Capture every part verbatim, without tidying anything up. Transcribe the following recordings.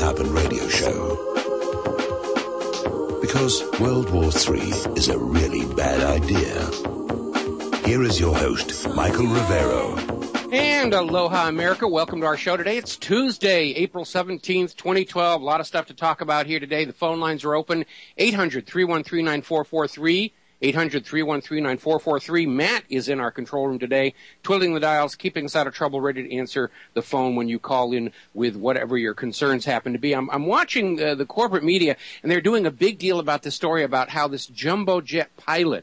Happen radio show. Because World War Three is a really bad idea. Here is your host, Michael Rivero. And aloha, America. Welcome to our show today. It's Tuesday, April seventeenth, twenty twelve. A lot of stuff to talk about here today. The phone lines are open. eight hundred, three one three, nine four four three. eight hundred, three one three, nine four four three. Matt is in our control room today, twiddling the dials, keeping us out of trouble, ready to answer the phone when you call in with whatever your concerns happen to be. I'm, I'm watching uh, the corporate media, and they're doing a big deal about this story about how this jumbo jet pilot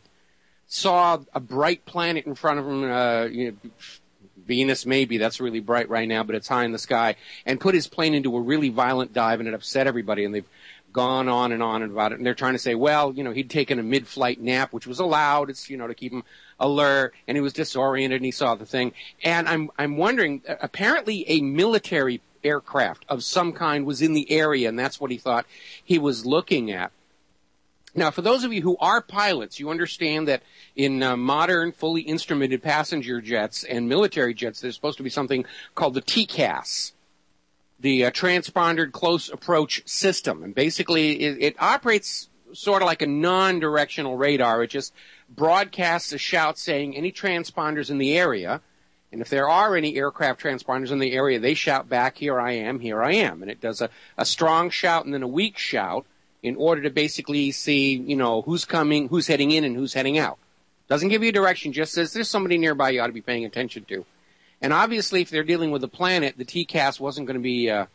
saw a bright planet in front of him, uh, you know, Venus maybe, that's really bright right now, but it's high in the sky, and put his plane into a really violent dive, and it upset everybody, and they've gone on and on about it, and they're trying to say, well, you know, he'd taken a mid-flight nap, which was allowed, it's, you know, to keep him alert, and he was disoriented, and he saw the thing. And I'm, I'm wondering, apparently a military aircraft of some kind was in the area, and that's what he thought he was looking at. Now, for those of you who are pilots, you understand that in uh, modern, fully instrumented passenger jets and military jets, there's supposed to be something called the T C A S. The uh, Transponder Close Approach System. And basically, it, it operates sort of like a non-directional radar. It just broadcasts a shout saying any transponders in the area, and if there are any aircraft transponders in the area, they shout back, here I am, here I am. And it does a, a strong shout and then a weak shout in order to basically see, you know, who's coming, who's heading in, and who's heading out. Doesn't give you a direction, just says there's somebody nearby you ought to be paying attention to. And obviously, if they're dealing with a planet, the T C A S wasn't going to be uh,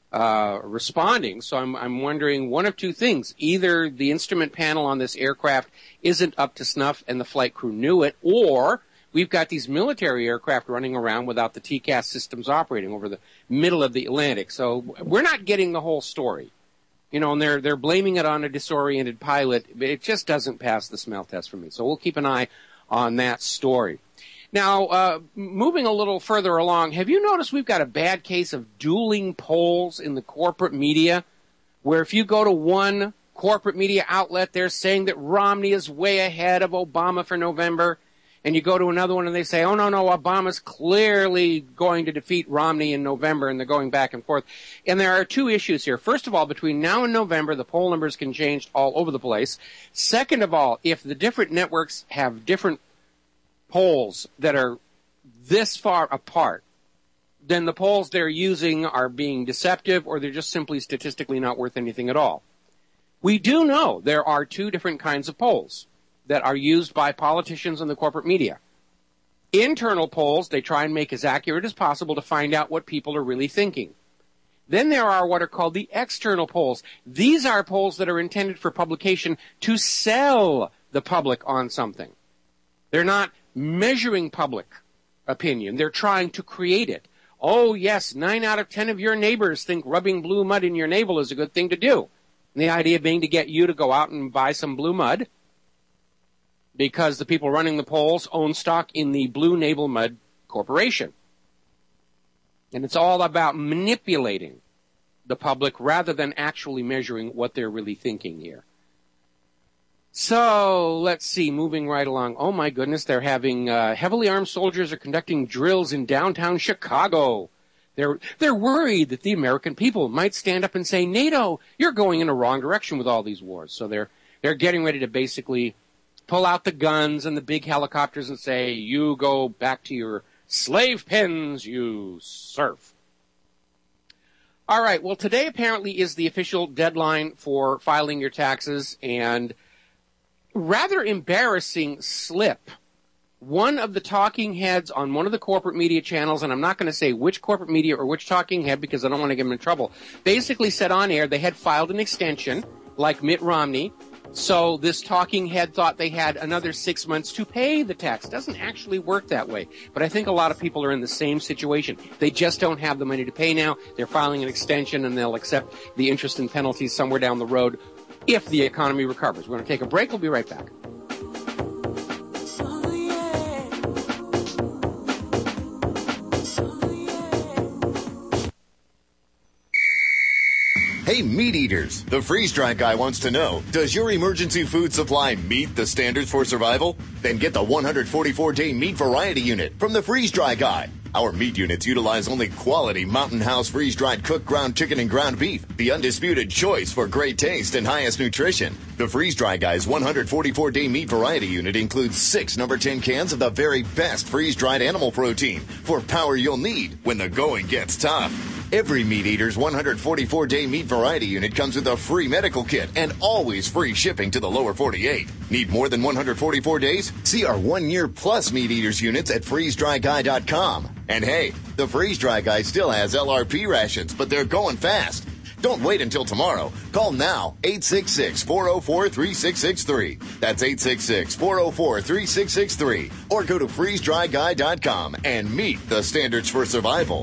uh, responding. So I'm, I'm wondering one of two things. Either the instrument panel on this aircraft isn't up to snuff and the flight crew knew it, or we've got these military aircraft running around without the T C A S systems operating over the middle of the Atlantic. So we're not getting the whole story. You know, and they're, they're blaming it on a disoriented pilot. It just doesn't pass the smell test for me. So we'll keep an eye on that story. Now, uh, moving a little further along, have you noticed we've got a bad case of dueling polls in the corporate media, where if you go to one corporate media outlet, they're saying that Romney is way ahead of Obama for November, and you go to another one and they say, oh, no, no, Obama's clearly going to defeat Romney in November, and they're going back and forth. And there are two issues here. First of all, between now and November, the poll numbers can change all over the place. Second of all, if the different networks have different polls that are this far apart, then the polls they're using are being deceptive, or they're just simply statistically not worth anything at all. We do know there are two different kinds of polls that are used by politicians and the corporate media. Internal polls, they try and make as accurate as possible to find out what people are really thinking. Then there are what are called the external polls. These are polls that are intended for publication to sell the public on something. They're not measuring public opinion. They're trying to create it. Oh, yes, nine out of ten of your neighbors think rubbing blue mud in your navel is a good thing to do. And the idea being to get you to go out and buy some blue mud because the people running the polls own stock in the Blue Navel Mud Corporation. And it's all about manipulating the public rather than actually measuring what they're really thinking here. So, let's see, moving right along. Oh, my goodness, they're having uh, heavily armed soldiers are conducting drills in downtown Chicago. They're they're worried that the American people might stand up and say, NATO, you're going in a wrong direction with all these wars. So they're they're getting ready to basically pull out the guns and the big helicopters and say, you go back to your slave pens, you serf. All right, well, today apparently is the official deadline for filing your taxes, and rather embarrassing slip. One of the talking heads on one of the corporate media channels, and I'm not going to say which corporate media or which talking head because I don't want to get them in trouble, basically said on air they had filed an extension, like Mitt Romney, so this talking head thought they had another six months to pay the tax. It doesn't actually work that way. But I think a lot of people are in the same situation. They just don't have the money to pay now. They're filing an extension, and they'll accept the interest and penalties somewhere down the road if the economy recovers. We're going to take a break. We'll be right back. Hey, meat eaters, the freeze-dry guy wants to know, does your emergency food supply meet the standards for survival? Then get the one hundred forty-four day meat variety unit from the freeze-dry guy. Our meat units utilize only quality Mountain House freeze-dried cooked ground chicken and ground beef, the undisputed choice for great taste and highest nutrition. The Freeze-Dry Guy's one hundred forty-four day meat variety unit includes six number ten cans of the very best freeze-dried animal protein for power you'll need when the going gets tough. Every Meat Eater's one hundred forty-four day meat variety unit comes with a free medical kit and always free shipping to the lower forty-eight. Need more than one hundred forty-four days? See our one-year plus Meat Eaters units at freeze dry guy dot com. And hey, the Freeze Dry Guy still has L R P rations, but they're going fast. Don't wait until tomorrow. Call now, eight six six, four oh four, three six six three. That's eight six six, four oh four, three six six three. Or go to freeze dry guy dot com and meet the standards for survival.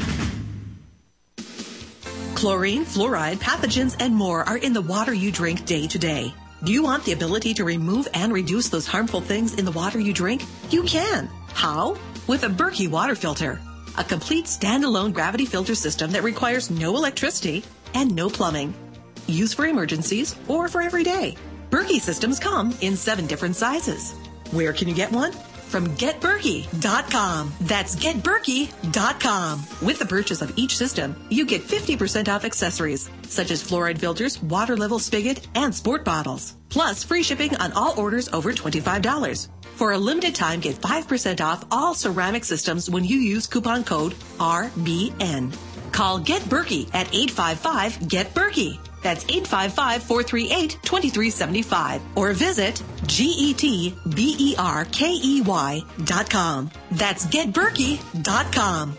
Chlorine, fluoride, pathogens, and more are in the water you drink day to day. Do you want the ability to remove and reduce those harmful things in the water you drink? You can. How? With a Berkey water filter. A complete standalone gravity filter system that requires no electricity and no plumbing. Used for emergencies or for every day. Berkey systems come in seven different sizes. Where can you get one? From get berkey dot com. That's get berkey dot com. With the purchase of each system, you get fifty percent off accessories, such as fluoride filters, water level spigot, and sport bottles. Plus, free shipping on all orders over twenty-five dollars. For a limited time, get five percent off all ceramic systems when you use coupon code R B N. Call Get Berkey at eight five five, G E T Berkey. That's eight five five, four three eight, two three seven five. Or visit G E T B E R K E Y dot com. That's get berkey dot com.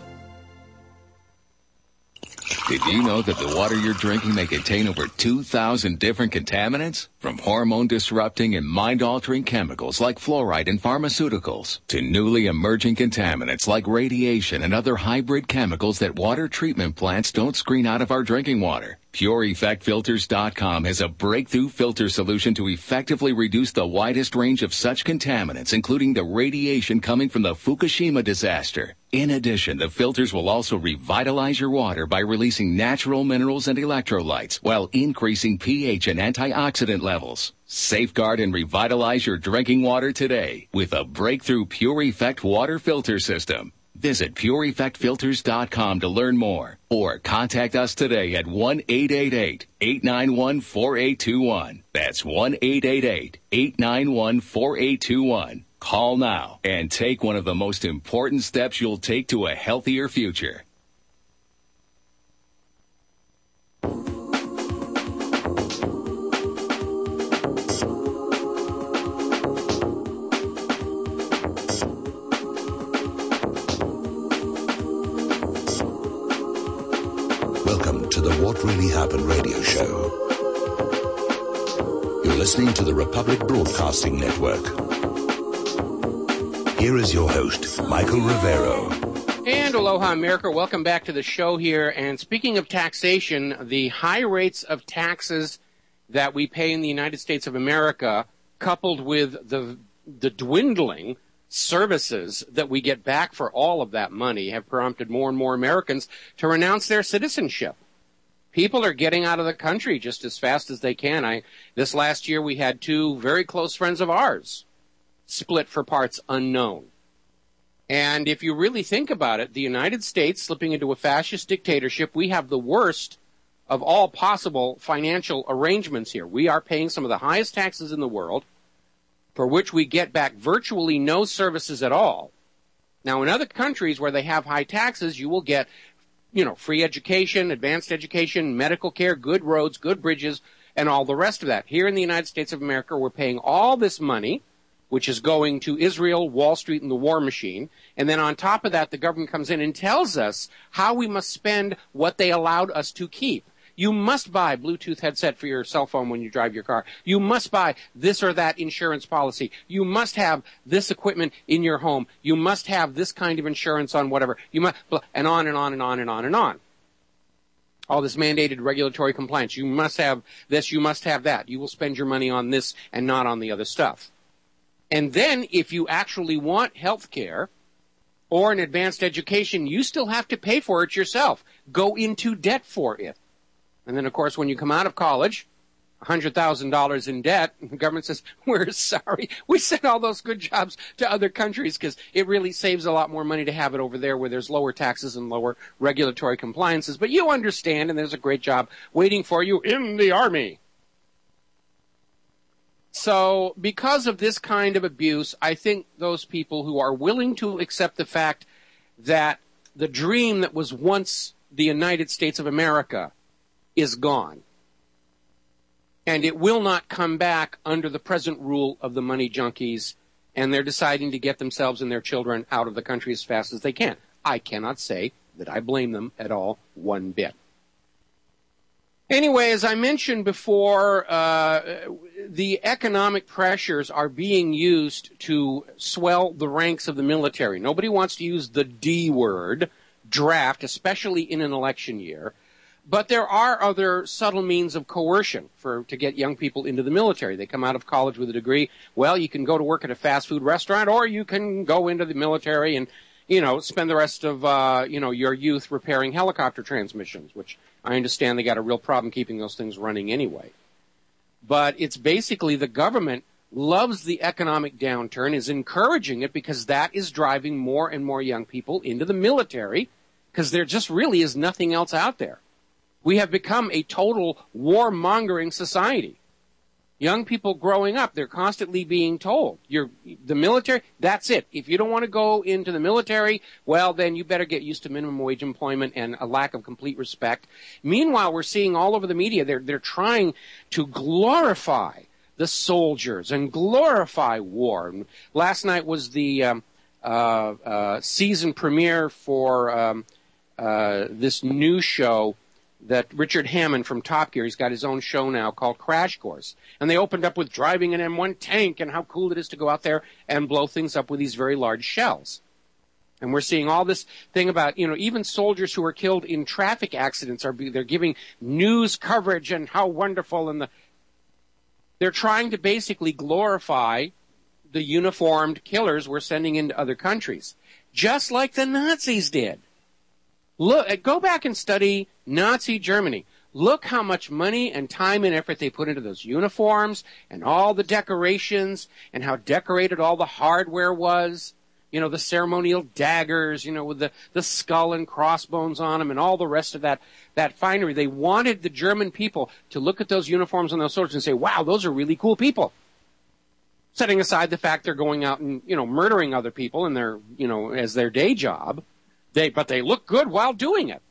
Did you know that the water you're drinking may contain over two thousand different contaminants? From hormone-disrupting and mind-altering chemicals like fluoride in pharmaceuticals to newly emerging contaminants like radiation and other hybrid chemicals that water treatment plants don't screen out of our drinking water. Pure Effect Filters dot com has a breakthrough filter solution to effectively reduce the widest range of such contaminants, including the radiation coming from the Fukushima disaster. In addition, the filters will also revitalize your water by releasing natural minerals and electrolytes while increasing pH and antioxidant levels. Safeguard and revitalize your drinking water today with a breakthrough Pure Effect water filter system. Visit Pure Effect Filters dot com to learn more or contact us today at one eight eight eight, eight nine one, four eight two one. That's one eight eight eight, eight nine one, four eight two one. Call now and take one of the most important steps you'll take to a healthier future. Welcome to the What Really Happened radio show. You're listening to the Republic Broadcasting Network. Here is your host, Michael Rivero. And aloha, America. Welcome back to the show here. And speaking of taxation, the high rates of taxes that we pay in the United States of America, coupled with the the dwindling services that we get back for all of that money, have prompted more and more Americans to renounce their citizenship. People are getting out of the country just as fast as they can. I this last year we had two very close friends of ours split for parts unknown. And if you really think about it, the United States slipping into a fascist dictatorship, we have the worst of all possible financial arrangements here. We are paying some of the highest taxes in the world, for which we get back virtually no services at all. Now, in other countries where they have high taxes, you will get, you know, free education, advanced education, medical care, good roads, good bridges, and all the rest of that. Here in the United States of America, we're paying all this money, which is going to Israel, Wall Street, and the war machine. And then on top of that, the government comes in and tells us how we must spend what they allowed us to keep. You must buy a Bluetooth headset for your cell phone when you drive your car. You must buy this or that insurance policy. You must have this equipment in your home. You must have this kind of insurance on whatever. You must, and on and on and on and on and on. All this mandated regulatory compliance. You must have this. You must have that. You will spend your money on this and not on the other stuff. And then if you actually want health care or an advanced education, you still have to pay for it yourself. Go into debt for it. And then, of course, when you come out of college, one hundred thousand dollars in debt. And the government says, we're sorry. We sent all those good jobs to other countries because it really saves a lot more money to have it over there where there's lower taxes and lower regulatory compliances. But you understand, and there's a great job waiting for you in the Army. So because of this kind of abuse, I think those people who are willing to accept the fact that the dream that was once the United States of America is gone, and it will not come back under the present rule of the money junkies, and they're deciding to get themselves and their children out of the country as fast as they can. I cannot say that I blame them at all one bit. Anyway, as I mentioned before, uh, the economic pressures are being used to swell the ranks of the military. Nobody wants to use the D word, draft, especially in an election year. But there are other subtle means of coercion for to get young people into the military. They come out of college with a degree. Well, you can go to work at a fast food restaurant, or you can go into the military and, you know, spend the rest of, uh, you know, your youth repairing helicopter transmissions, which I understand they got a real problem keeping those things running anyway. But it's basically the government loves the economic downturn, is encouraging it because that is driving more and more young people into the military because there just really is nothing else out there. We have become a total warmongering society. Young people growing up, they're constantly being told, you're the military, that's it. If you don't want to go into the military, well, then you better get used to minimum wage employment and a lack of complete respect. Meanwhile, we're seeing all over the media, they're, they're trying to glorify the soldiers and glorify war. And last night was the um, uh, uh, season premiere for um, uh, this new show that Richard Hammond from Top Gear, he's got his own show now called Crash Course. And they opened up with driving an M one tank and how cool it is to go out there and blow things up with these very large shells. And we're seeing all this thing about, you know, even soldiers who are killed in traffic accidents are, they're giving news coverage and how wonderful, and the, they're trying to basically glorify the uniformed killers we're sending into other countries. Just like the Nazis did. Look, go back and study Nazi Germany. Look how much money and time and effort they put into those uniforms and all the decorations and how decorated all the hardware was. You know, the ceremonial daggers, you know, with the, the skull and crossbones on them and all the rest of that, that finery. They wanted the German people to look at those uniforms and those soldiers and say, wow, those are really cool people. Setting aside the fact they're going out and, you know, murdering other people in their, you know, as their day job. They, but they look good while doing it.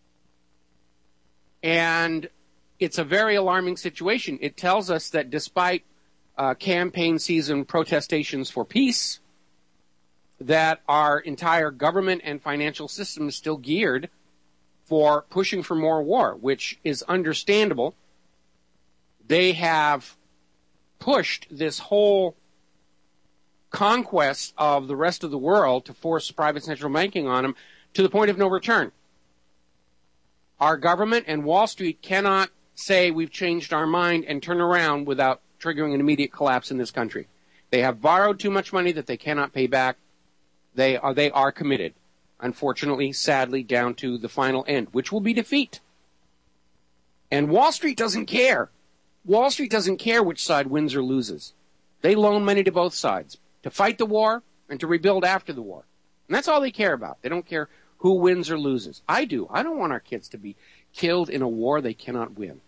And it's a very alarming situation. It tells us that despite uh, campaign season protestations for peace, that our entire government and financial system is still geared for pushing for more war, which is understandable. They have pushed this whole conquest of the rest of the world to force private central banking on them to the point of no return. Our government and Wall Street cannot say we've changed our mind and turn around without triggering an immediate collapse in this country. They have borrowed too much money that they cannot pay back. They are, they are committed, unfortunately, sadly, down to the final end, which will be defeat. And Wall Street doesn't care. Wall Street doesn't care which side wins or loses. They loan money to both sides to fight the war and to rebuild after the war. And that's all they care about. They don't care who wins or loses. I do. I don't want our kids to be killed in a war they cannot win.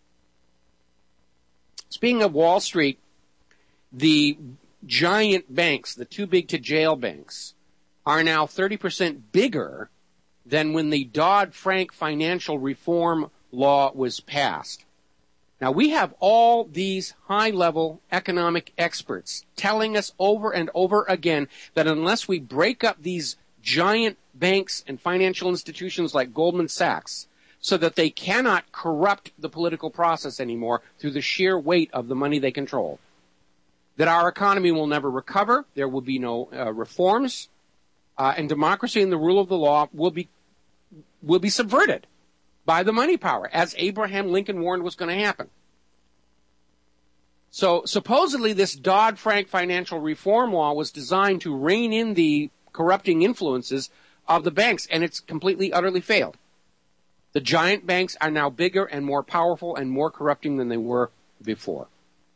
Speaking of Wall Street, the giant banks, the too big to jail banks, are now thirty percent bigger than when the Dodd-Frank financial reform law was passed. Now, we have all these high-level economic experts telling us over and over again that unless we break up these giant banks and financial institutions like Goldman Sachs so that they cannot corrupt the political process anymore through the sheer weight of the money they control, that our economy will never recover, there will be no uh, reforms, uh, and democracy and the rule of the law will be will be subverted by the money power, as Abraham Lincoln warned was going to happen. So supposedly this Dodd-Frank financial reform law was designed to rein in the corrupting influences of the banks, and it's completely, utterly failed. The giant banks are now bigger and more powerful and more corrupting than they were before.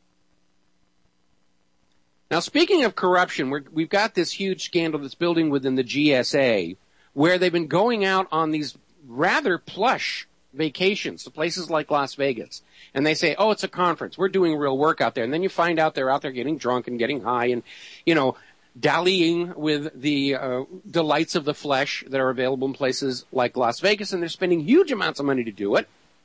Now, speaking of corruption, we're, we've got this huge scandal that's building within the G S A, where they've been going out on these rather plush vacations to places like Las Vegas. And they say, oh, it's a conference. We're doing real work out there. And then you find out they're out there getting drunk and getting high and, you know, dallying with the uh, delights of the flesh that are available in places like Las Vegas. And they're spending huge amounts of money to do it.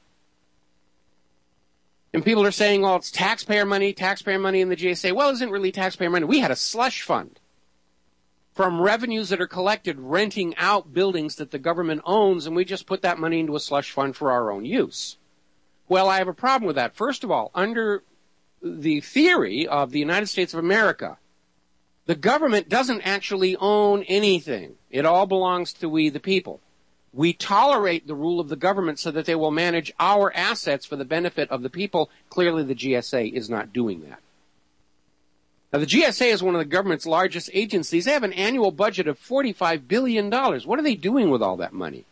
And people are saying, well, it's taxpayer money, taxpayer money in the G S A. Well, it isn't really taxpayer money. We had a slush fund from revenues that are collected renting out buildings that the government owns, and we just put that money into a slush fund for our own use. Well, I have a problem with that. First of all, under the theory of the United States of America, the government doesn't actually own anything. It all belongs to we the people. We tolerate the rule of the government so that they will manage our assets for the benefit of the people. Clearly, the G S A is not doing that. Now, the G S A is one of the government's largest agencies. They have an annual budget of forty-five billion dollars. What are they doing with all that money?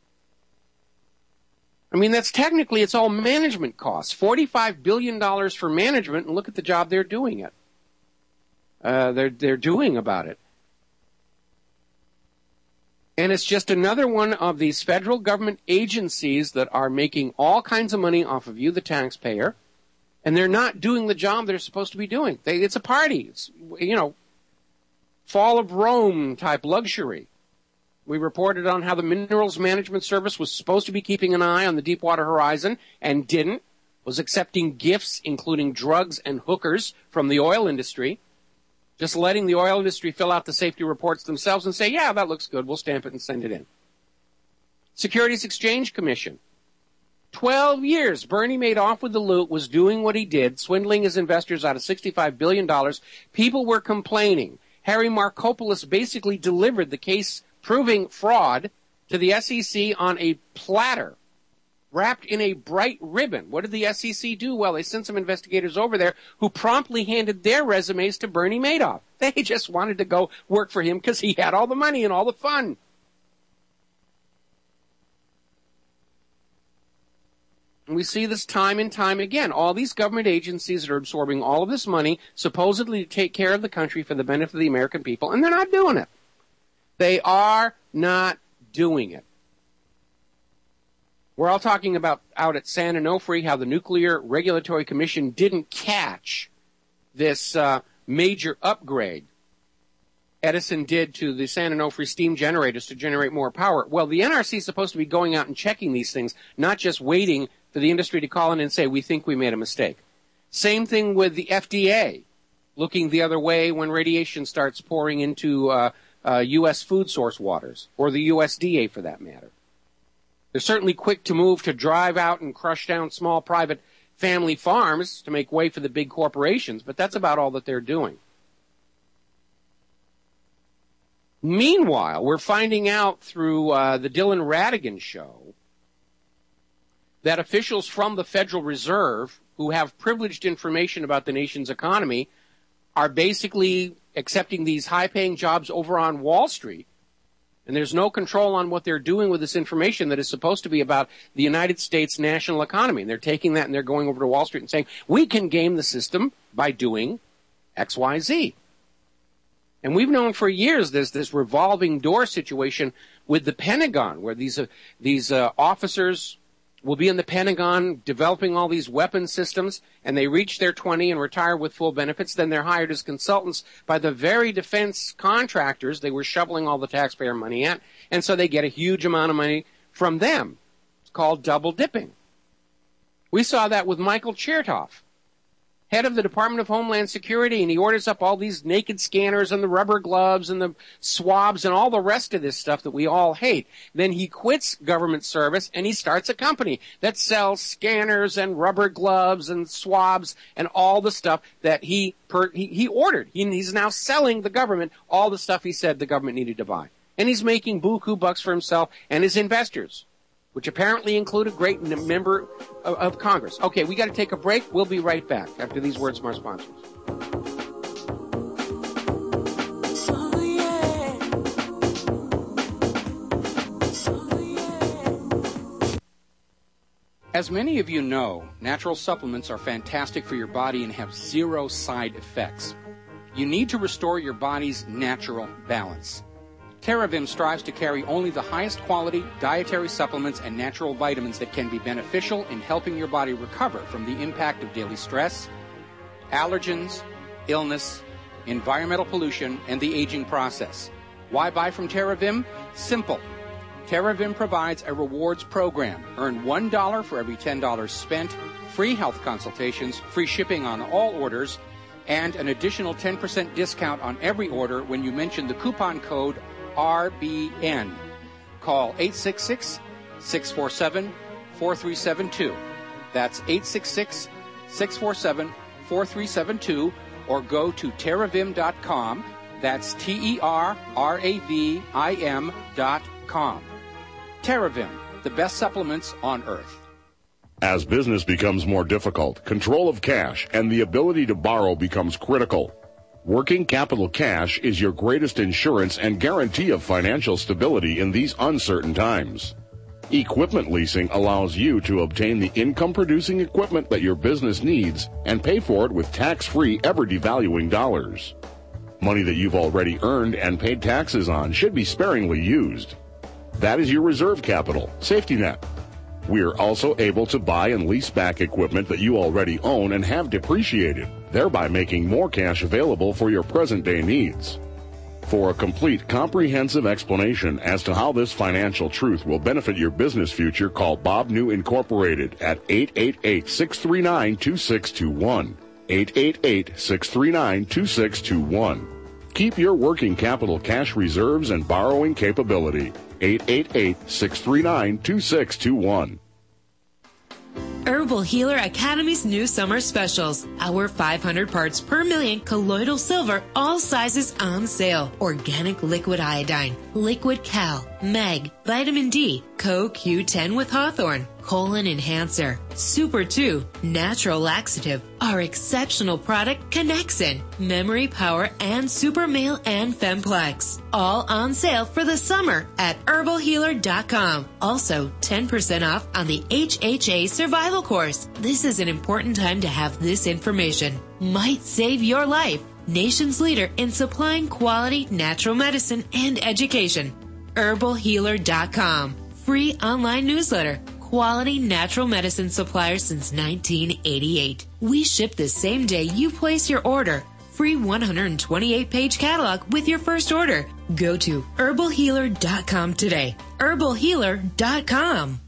I mean, that's technically, it's all management costs. forty-five billion dollars for management, and look at the job they're doing it. Uh, they're, they're doing about it. And it's just another one of these federal government agencies that are making all kinds of money off of you, the taxpayer, and they're not doing the job they're supposed to be doing. They, it's a party. It's, you know, fall of Rome type luxury. We reported on how the Minerals Management Service was supposed to be keeping an eye on the Deepwater Horizon and didn't, was accepting gifts, including drugs and hookers from the oil industry, just letting the oil industry fill out the safety reports themselves and say, yeah, that looks good, we'll stamp it and send it in. Securities Exchange Commission. Twelve years, Bernie Madoff with the loot, was doing what he did, swindling his investors out of sixty-five billion dollars. People were complaining. Harry Markopolos basically delivered the case proving fraud to the S E C on a platter, wrapped in a bright ribbon. What did the S E C do? Well, they sent some investigators over there who promptly handed their resumes to Bernie Madoff. They just wanted to go work for him because he had all the money and all the fun. And we see this time and time again. All these government agencies that are absorbing all of this money, supposedly to take care of the country for the benefit of the American people, and they're not doing it. They are not doing it. We're all talking about out at San Onofre how the Nuclear Regulatory Commission didn't catch this uh, major upgrade Edison did to the San Onofre steam generators to generate more power. Well, the N R C is supposed to be going out and checking these things, not just waiting for the industry to call in and say, we think we made a mistake. Same thing with the F D A, looking the other way when radiation starts pouring into uh, uh, U S food source waters, or the U S D A for that matter. They're certainly quick to move to drive out and crush down small private family farms to make way for the big corporations, but that's about all that they're doing. Meanwhile, we're finding out through uh, the Dylan Ratigan show that officials from the Federal Reserve who have privileged information about the nation's economy are basically accepting these high-paying jobs over on Wall Street. And there's no control on what they're doing with this information that is supposed to be about the United States national economy. And they're taking that and they're going over to Wall Street and saying, we can game the system by doing X, Y, Z. And we've known for years there's this revolving door situation with the Pentagon, where these uh, these uh, officers will be in the Pentagon developing all these weapon systems, and they reach their twenty and retire with full benefits. Then they're hired as consultants by the very defense contractors they were shoveling all the taxpayer money at, and so they get a huge amount of money from them. It's called double dipping. We saw that with Michael Chertoff, head of the Department of Homeland Security, and he orders up all these naked scanners and the rubber gloves and the swabs and all the rest of this stuff that we all hate. Then he quits government service and he starts a company that sells scanners and rubber gloves and swabs and all the stuff that he per, he, he ordered. He, he's now selling the government all the stuff he said the government needed to buy. And he's making buku bucks for himself and his investors, which apparently include a great member of, of Congress. Okay, we got to take a break. We'll be right back after these words from our sponsors. Oh, yeah. Oh, yeah. As many of you know, natural supplements are fantastic for your body and have zero side effects. You need to restore your body's natural balance. TerraVim strives to carry only the highest quality dietary supplements and natural vitamins that can be beneficial in helping your body recover from the impact of daily stress, allergens, illness, environmental pollution, and the aging process. Why buy from TerraVim? Simple. TerraVim provides a rewards program. Earn one dollar for every ten dollars spent, free health consultations, free shipping on all orders, and an additional ten percent discount on every order when you mention the coupon code R B N. Call eight six six, six four seven, four three seven two. That's eight six six, six four seven, four three seven two, or go to terravim dot com. That's T E R R A V I M dot com. TerraVim, the best supplements on earth. As business becomes more difficult, control of cash and the ability to borrow becomes critical. Working capital cash is your greatest insurance and guarantee of financial stability in these uncertain times. Equipment leasing allows you to obtain the income-producing equipment that your business needs and pay for it with tax-free, ever-devaluing dollars. Money that you've already earned and paid taxes on should be sparingly used. That is your reserve capital, safety net. We are also able to buy and lease back equipment that you already own and have depreciated, thereby making more cash available for your present-day needs. For a complete, comprehensive explanation as to how this financial truth will benefit your business future, call Bob New Incorporated at eight eight eight, six three nine, two six two one. eight eight eight, six three nine, two six two one. Keep your working capital cash reserves and borrowing capability. eight eight eight, six three nine, two six two one. Herbal Healer Academy's new summer specials. Our five hundred parts per million colloidal silver, all sizes on sale. Organic liquid iodine, liquid cal, mag, vitamin D, Co Q ten with Hawthorne, colon enhancer, Super two, natural laxative, our exceptional product Connexin, memory power, and Super Male and Femplex. All on sale for the summer at herbal healer dot com. Also, ten percent off on the H H A Survival Course. This is an important time to have this information. Might save your life. Nation's leader in supplying quality natural medicine and education. herbal healer dot com. Free online newsletter. Quality natural medicine supplier since nineteen eighty-eight. We ship the same day you place your order. Free one hundred twenty-eight page catalog with your first order. Go to herbal healer dot com today. herbal healer dot com.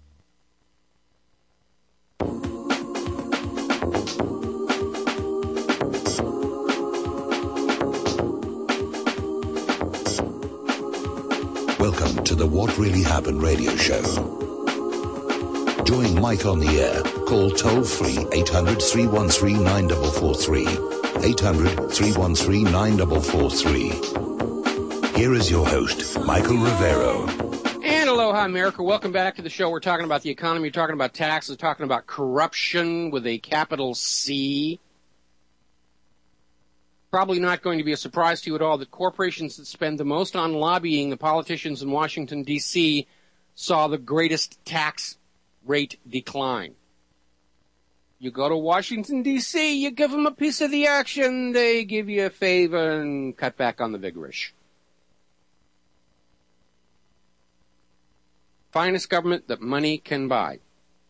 Welcome to the What Really Happened radio show. Join Mike on the air. Call toll-free eight hundred, three one three, nine four four three. eight hundred, three one three, nine four four three. Here is your host, Michael Rivero. And aloha, America. Welcome back to the show. We're talking about the economy, talking about taxes, talking about corruption with a capital C. Probably not going to be a surprise to you at all that corporations that spend the most on lobbying the politicians in Washington, D C saw the greatest tax rate decline. You go to Washington, D C, you give them a piece of the action, they give you a favor and cut back on the vigorish. Finest government that money can buy.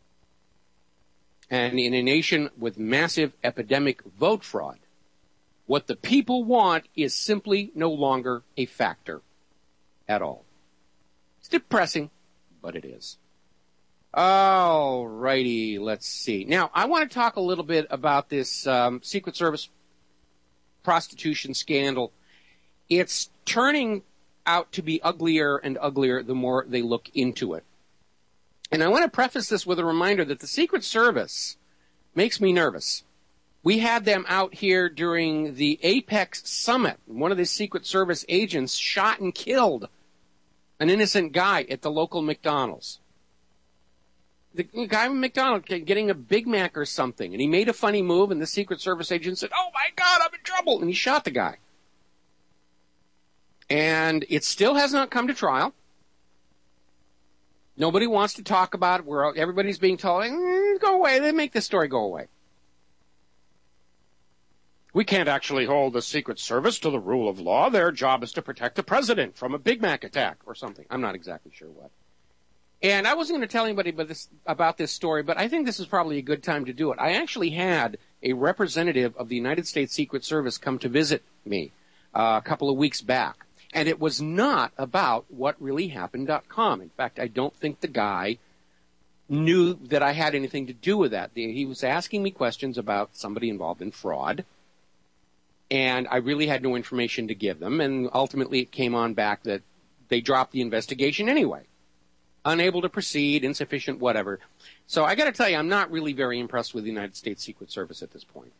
And in a nation with massive epidemic vote fraud, what the people want is simply no longer a factor at all. It's depressing, but it is. All righty, let's see. Now, I want to talk a little bit about this um, Secret Service prostitution scandal. It's turning out to be uglier and uglier the more they look into it. And I want to preface this with a reminder that the Secret Service makes me nervous. We had them out here during the Apex Summit. One of the Secret Service agents shot and killed an innocent guy at the local McDonald's. The guy at McDonald's getting a Big Mac or something, and he made a funny move, and the Secret Service agent said, "Oh my God, I'm in trouble," and he shot the guy. And it still has not come to trial. Nobody wants to talk about it. Where everybody's being told, mm, go away. They make this story go away. We can't actually hold the Secret Service to the rule of law. Their job is to protect the president from a Big Mac attack or something. I'm not exactly sure what. And I wasn't going to tell anybody about this, about this story, but I think this is probably a good time to do it. I actually had a representative of the United States Secret Service come to visit me uh, a couple of weeks back. And it was not about what really happened dot com. In fact, I don't think the guy knew that I had anything to do with that. He was asking me questions about somebody involved in fraud. And I really had no information to give them. And ultimately it came on back that they dropped the investigation anyway. Unable to proceed, insufficient, whatever. So I got to tell you, I'm not really very impressed with the United States Secret Service at this point.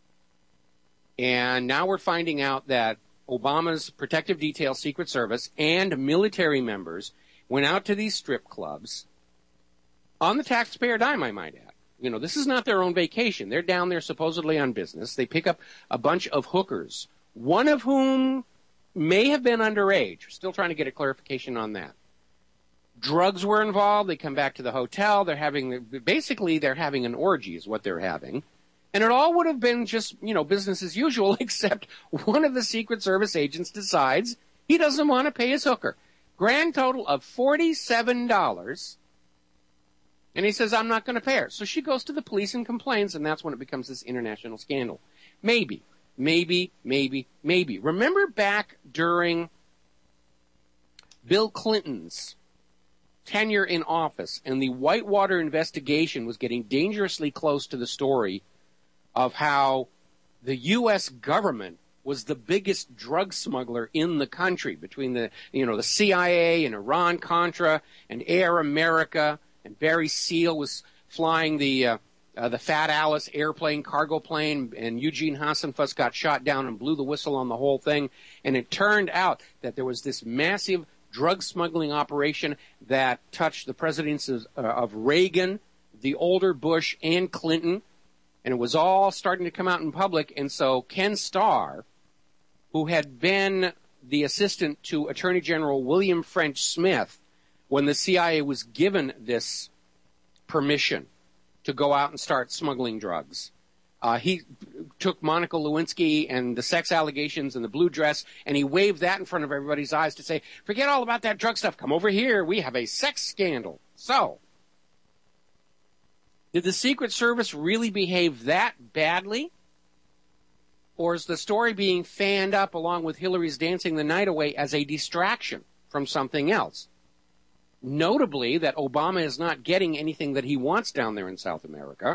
And now we're finding out that Obama's protective detail Secret Service and military members went out to these strip clubs on the taxpayer dime, I might add. You know, this is not their own vacation. They're down there supposedly on business. They pick up a bunch of hookers, one of whom may have been underage. We're still trying to get a clarification on that. Drugs were involved. They come back to the hotel. They're having, basically, they're having an orgy is what they're having. And it all would have been just, you know, business as usual, except one of the Secret Service agents decides he doesn't want to pay his hooker. Grand total of forty-seven dollars. And he says, I'm not going to pay her. So she goes to the police and complains, and that's when it becomes this international scandal. Maybe, maybe, maybe, maybe. Remember back during Bill Clinton's tenure in office, and the Whitewater investigation was getting dangerously close to the story of how the U S government was the biggest drug smuggler in the country between the, you know, the C I A and Iran-Contra and Air America, and Barry Seal was flying the uh, uh, the Fat Alice airplane, cargo plane, and Eugene Hassenfuss got shot down and blew the whistle on the whole thing. And it turned out that there was this massive drug smuggling operation that touched the presidents of, uh, of Reagan, the older Bush, and Clinton. And it was all starting to come out in public. And so Ken Starr, who had been the assistant to Attorney General William French Smith when the C I A was given this permission to go out and start smuggling drugs, uh, he took Monica Lewinsky and the sex allegations and the blue dress, and he waved that in front of everybody's eyes to say, forget all about that drug stuff. Come over here. We have a sex scandal. So, did the Secret Service really behave that badly? Or is the story being fanned up along with Hillary's dancing the night away as a distraction from something else? Notably that Obama is not getting anything that he wants down there in South America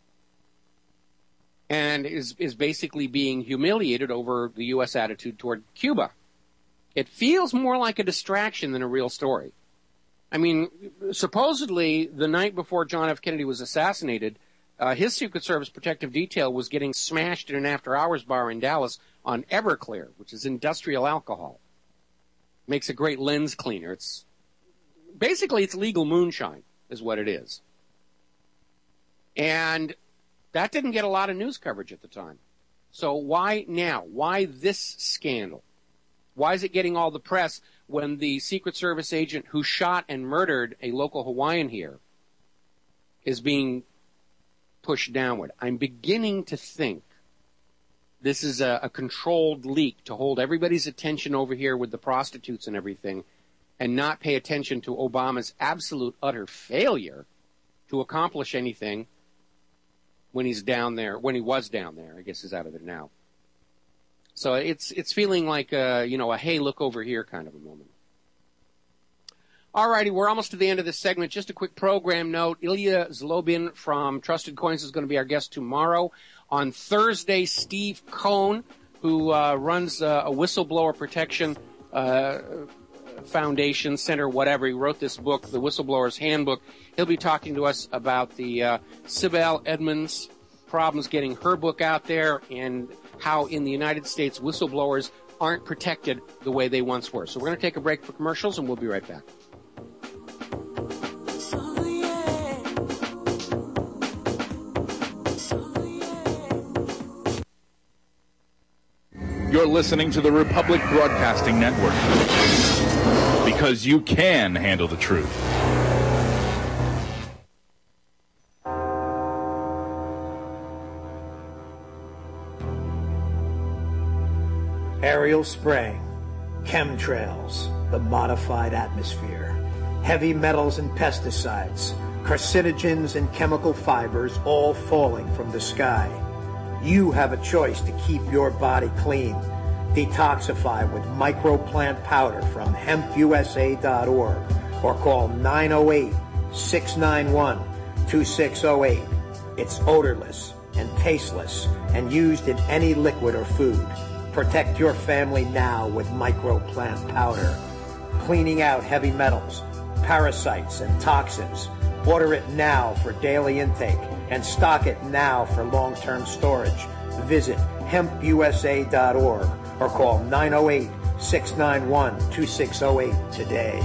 and is, is basically being humiliated over the U S attitude toward Cuba. It feels more like a distraction than a real story. I mean, supposedly the night before John F. Kennedy was assassinated, uh, his Secret Service protective detail was getting smashed in an after-hours bar in Dallas on Everclear, which is industrial alcohol. Makes a great lens cleaner. It's basically it's legal moonshine is what it is. And that didn't get a lot of news coverage at the time. So why now? Why this scandal? Why is it getting all the press when the Secret Service agent who shot and murdered a local Hawaiian here is being pushed downward? I'm beginning to think this is a, a controlled leak to hold everybody's attention over here with the prostitutes and everything and not pay attention to Obama's absolute utter failure to accomplish anything when he's down there, when he was down there. I guess he's out of there now. So it's it's feeling like a, you know, a hey, look over here kind of a moment. All righty, we're almost to the end of this segment. Just a quick program note. Ilya Zlobin from Trusted Coins is going to be our guest tomorrow. On Thursday, Steve Cohn, who uh, runs uh, a whistleblower protection uh, foundation, center, whatever. He wrote this book, The Whistleblower's Handbook. He'll be talking to us about the uh, Sibel Edmonds problems getting her book out there and how in the United States whistleblowers aren't protected the way they once were. So we're going to take a break for commercials, and we'll be right back. You're listening to the Republic Broadcasting Network, because you can handle the truth. aerial spraying, chemtrails, the modified atmosphere, heavy metals and pesticides, carcinogens and chemical fibers all falling from the sky. You have a choice to keep your body clean. Detoxify with microplant powder from hemp U S A dot org or call nine oh eight, six nine one, two six oh eight. It's odorless and tasteless and used in any liquid or food. Protect your family now with microplant powder. Cleaning out heavy metals, parasites, and toxins. Order it now for daily intake and stock it now for long-term storage. Visit hemp U S A dot org or call nine oh eight, six nine one, two six oh eight today.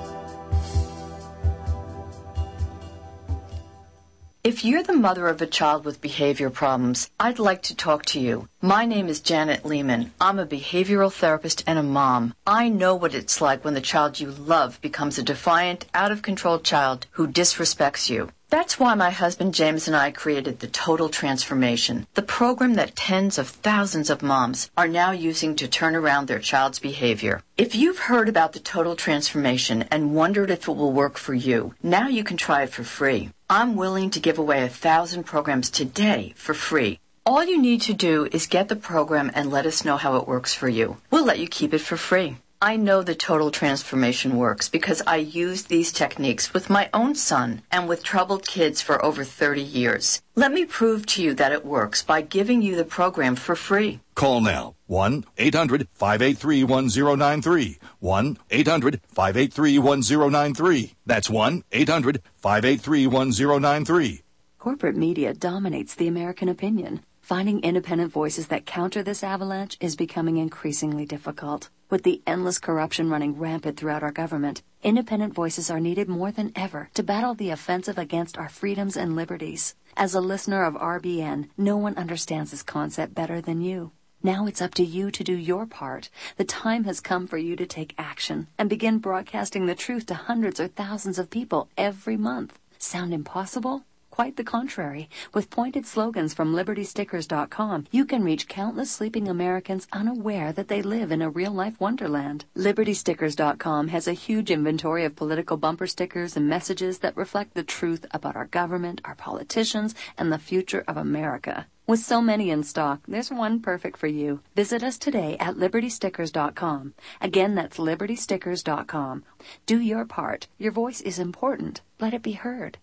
If you're the mother of a child with behavior problems, I'd like to talk to you. My name is Janet Lehman. I'm a behavioral therapist and a mom. I know what it's like when the child you love becomes a defiant, out-of-control child who disrespects you. That's why my husband James and I created the Total Transformation, the program that tens of thousands of moms are now using to turn around their child's behavior. If you've heard about the Total Transformation and wondered if it will work for you, now you can try it for free. I'm willing to give away a thousand programs today for free. All you need to do is get the program and let us know how it works for you. We'll let you keep it for free. I know the Total Transformation works because I used these techniques with my own son and with troubled kids for over thirty years. Let me prove to you that it works by giving you the program for free. Call now. one eight hundred five eight three one zero nine three. one eight hundred five eight three one zero nine three. That's one eight hundred five eight three one zero nine three. Corporate media dominates the American opinion. Finding independent voices that counter this avalanche is becoming increasingly difficult. With the endless corruption running rampant throughout our government, independent voices are needed more than ever to battle the offensive against our freedoms and liberties. As a listener of R B N, no one understands this concept better than you. Now it's up to you to do your part. The time has come for you to take action and begin broadcasting the truth to hundreds or thousands of people every month. Sound impossible? Quite the contrary. With pointed slogans from Liberty Stickers dot com, you can reach countless sleeping Americans unaware that they live in a real-life wonderland. Liberty Stickers dot com has a huge inventory of political bumper stickers and messages that reflect the truth about our government, our politicians, and the future of America. With so many in stock, there's one perfect for you. Visit us today at Liberty Stickers dot com. Again, that's Liberty Stickers dot com. Do your part. Your voice is important. Let it be heard.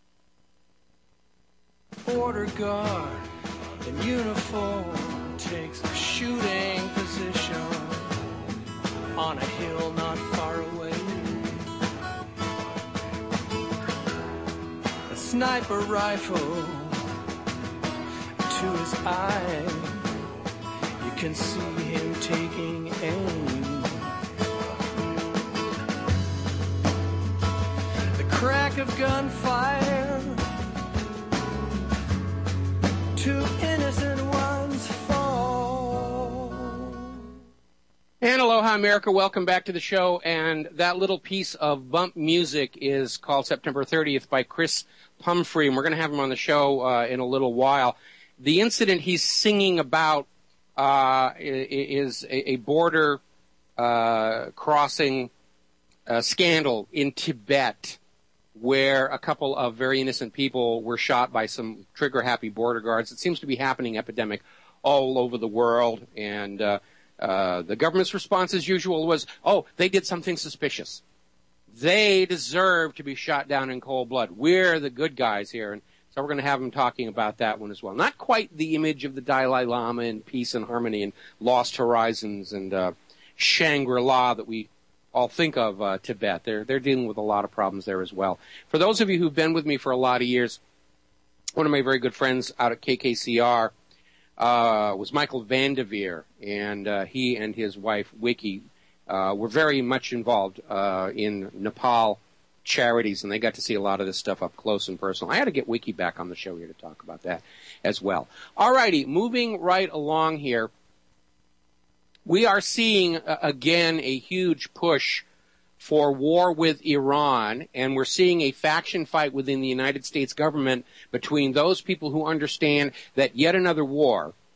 Border guard in uniform takes a shooting position on a hill not far away. A sniper rifle to his eye, you can see him taking aim. The crack of gunfire, two innocent ones fall. And aloha, America. Welcome back to the show. And that little piece of bump music is called September thirtieth by Chris Pumphrey. And we're going to have him on the show uh, in a little while. The incident he's singing about uh, is a border uh, crossing uh, scandal in Tibet, where a couple of very innocent people were shot by some trigger-happy border guards. It seems to be happening epidemic all over the world, and uh, uh, the government's response, as usual, was, oh, they did something suspicious. They deserve to be shot down in cold blood. We're the good guys here, and so we're going to have him talking about that one as well. Not quite the image of the Dalai Lama and peace and harmony and Lost Horizons and uh, Shangri-La that we all think of uh, Tibet. They're they're dealing with a lot of problems there as well. For those of you who've been with me for a lot of years, one of my very good friends out at K K C R uh, was Michael Vandeveer, and uh, he and his wife Wiki uh, were very much involved uh, in Nepal charities, and they got to see a lot of this stuff up close and personal. I had to get Wiki back on the show here to talk about that as well. All righty, moving right along here. We are seeing, uh, again, a huge push for war with Iran, and we're seeing a faction fight within the United States government between those people who understand that yet another war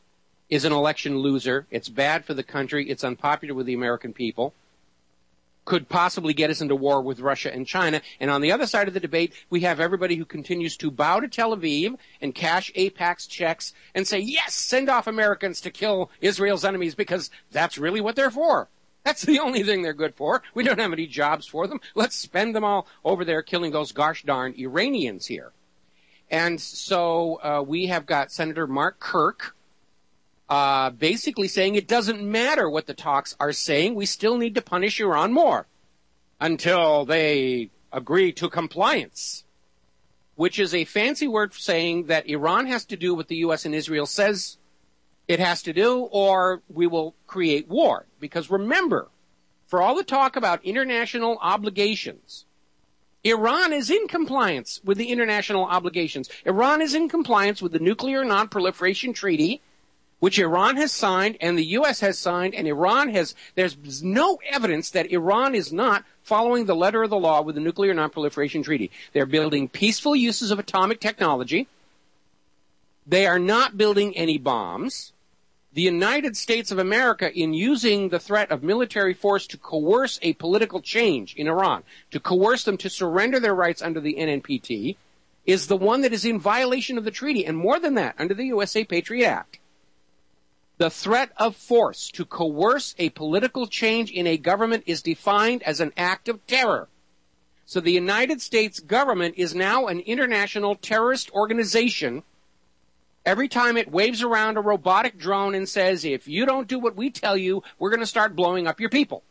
is an election loser. It's bad for the country. It's unpopular with the American people. Could possibly get us into war with Russia and China. And on the other side of the debate, we have everybody who continues to bow to Tel Aviv and cash AIPAC's checks and say, yes, send off Americans to kill Israel's enemies because that's really what they're for. That's the only thing they're good for. We don't have any jobs for them. Let's spend them all over there killing those gosh darn Iranians here. And so uh, we have got Senator Mark Kirk Uh, basically saying it doesn't matter what the talks are saying. We still need to punish Iran more until they agree to compliance, which is a fancy word for saying that Iran has to do what the U S and Israel says it has to do, or we will create war. Because remember, for all the talk about international obligations, Iran is in compliance with the international obligations. Iran is in compliance with the Nuclear Non-Proliferation Treaty, which Iran has signed and the U S has signed, and Iran has, there's no evidence that Iran is not following the letter of the law with the Nuclear Non-Proliferation Treaty. They're building peaceful uses of atomic technology. They are not building any bombs. The United States of America, in using the threat of military force to coerce a political change in Iran, to coerce them to surrender their rights under the N N P T, is the one that is in violation of the treaty, and more than that, under the U S A Patriot Act. The threat of force to coerce a political change in a government is defined as an act of terror. So the United States government is now an international terrorist organization every time it waves around a robotic drone and says, if you don't do what we tell you, we're going to start blowing up your people.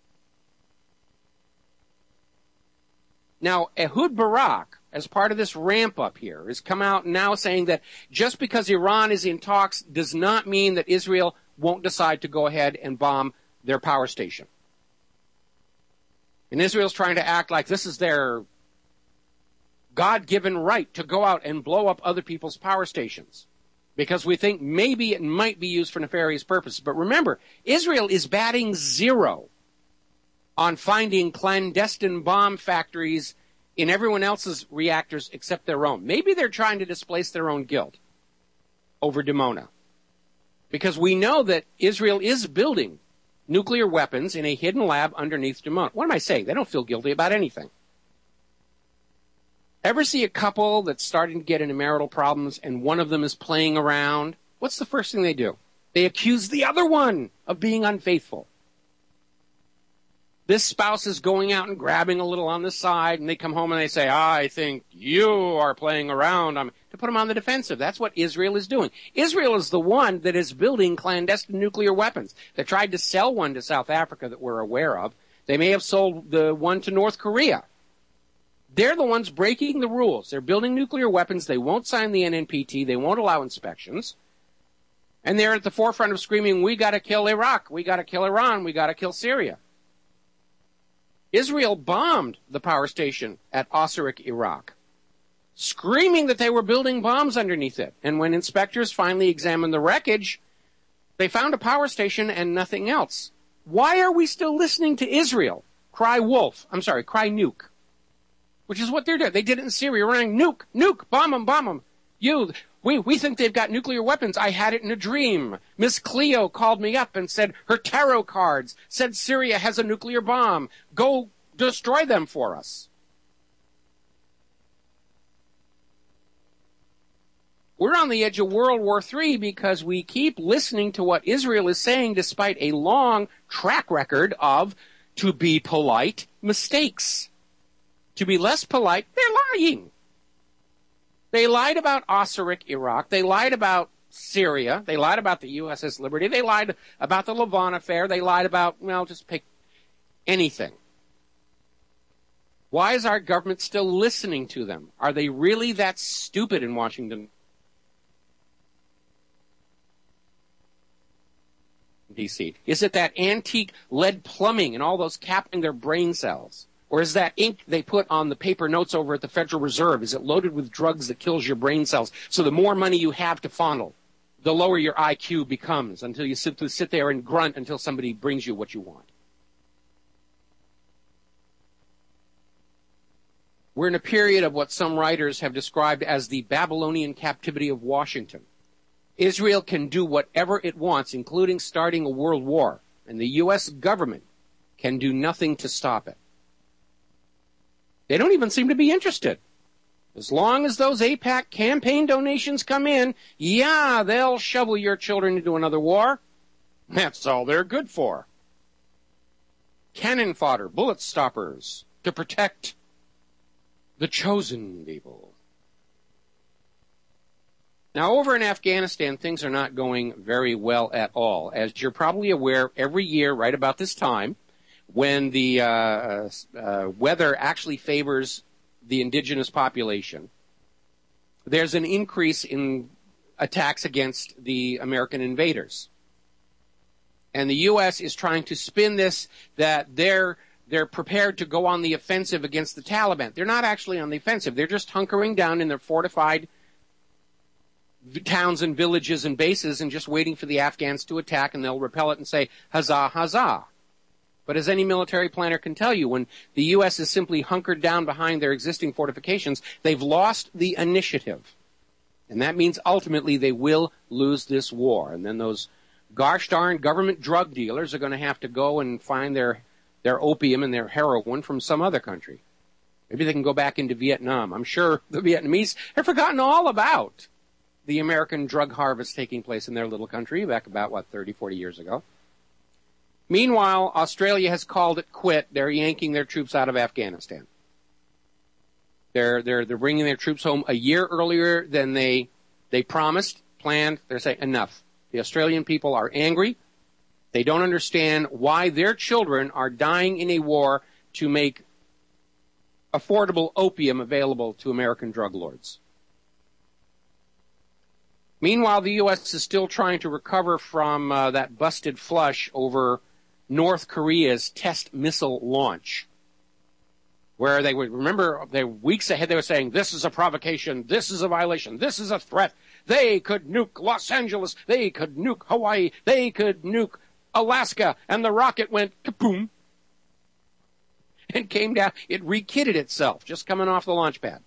Now, Ehud Barak, as part of this ramp up here, has come out now saying that just because Iran is in talks does not mean that Israel won't decide to go ahead and bomb their power station. And Israel's trying to act like this is their God-given right to go out and blow up other people's power stations, because we think maybe it might be used for nefarious purposes. But remember, Israel is batting zero on finding clandestine bomb factories in everyone else's reactors except their own. Maybe they're trying to displace their own guilt over Dimona, because we know that Israel is building nuclear weapons in a hidden lab underneath Dimona. What am I saying? They don't feel guilty about anything. Ever see a couple that's starting to get into marital problems and one of them is playing around? What's the first thing they do? They accuse the other one of being unfaithful. This spouse is going out and grabbing a little on the side, and they come home and they say, I think you are playing around. I'm, to put them on the defensive. That's what Israel is doing. Israel is the one that is building clandestine nuclear weapons. They tried to sell one to South Africa that we're aware of. They may have sold the one to North Korea. They're the ones breaking the rules. They're building nuclear weapons. They won't sign the N N P T. They won't allow inspections. And they're at the forefront of screaming, we got to kill Iraq. We got to kill Iran. We got to kill Syria. Israel bombed the power station at Osirak, Iraq, screaming that they were building bombs underneath it. And when inspectors finally examined the wreckage, they found a power station and nothing else. Why are we still listening to Israel cry wolf? I'm sorry, cry nuke, which is what they're doing. They did it in Syria, running nuke, nuke, bomb them, bomb them. You, we, we think they've got nuclear weapons. I had it in a dream. Miss Cleo called me up and said her tarot cards said Syria has a nuclear bomb. Go destroy them for us. We're on the edge of World War Three because we keep listening to what Israel is saying despite a long track record of, to be polite, mistakes. To be less polite, they're lying. They lied about Osirak, Iraq. They lied about Syria. They lied about the U S S Liberty. They lied about the Lavon affair. They lied about, well, just pick anything. Why is our government still listening to them? Are they really that stupid in Washington, D C? Is it that antique lead plumbing and all those capping their brain cells? Or is that ink they put on the paper notes over at the Federal Reserve, is it loaded with drugs that kills your brain cells? So the more money you have to fondle, the lower your I Q becomes until you sit, sit there and grunt until somebody brings you what you want. We're in a period of what some writers have described as the Babylonian captivity of Washington. Israel can do whatever it wants, including starting a world war, and the U S government can do nothing to stop it. They don't even seem to be interested. As long as those AIPAC campaign donations come in, yeah, they'll shovel your children into another war. That's all they're good for. Cannon fodder, bullet stoppers, to protect the chosen people. Now, over in Afghanistan, things are not going very well at all. As you're probably aware, every year, right about this time, when the uh, uh, weather actually favors the indigenous population, there's an increase in attacks against the American invaders. And the U S is trying to spin this that they're they're prepared to go on the offensive against the Taliban. They're not actually on the offensive. They're just hunkering down in their fortified towns and villages and bases and just waiting for the Afghans to attack, and they'll repel it and say, huzzah, huzzah. But as any military planner can tell you, when the U S is simply hunkered down behind their existing fortifications, they've lost the initiative. And that means ultimately they will lose this war. And then those gosh darn government drug dealers are going to have to go and find their, their opium and their heroin from some other country. Maybe they can go back into Vietnam. I'm sure the Vietnamese have forgotten all about the American drug harvest taking place in their little country back about, what, thirty, forty years ago. Meanwhile, Australia has called it quit. They're yanking their troops out of Afghanistan. They're, they're, they're bringing their troops home a year earlier than they, they promised, planned. They're saying, enough. The Australian people are angry. They don't understand why their children are dying in a war to make affordable opium available to American drug lords. Meanwhile, the U S is still trying to recover from uh, that busted flush over North Korea's test missile launch, where they would remember they weeks ahead they were saying, this is a provocation, this is a violation, this is a threat. They could nuke Los Angeles, they could nuke Hawaii, they could nuke Alaska, and the rocket went kaboom and came down. It re-kitted itself just coming off the launch pad.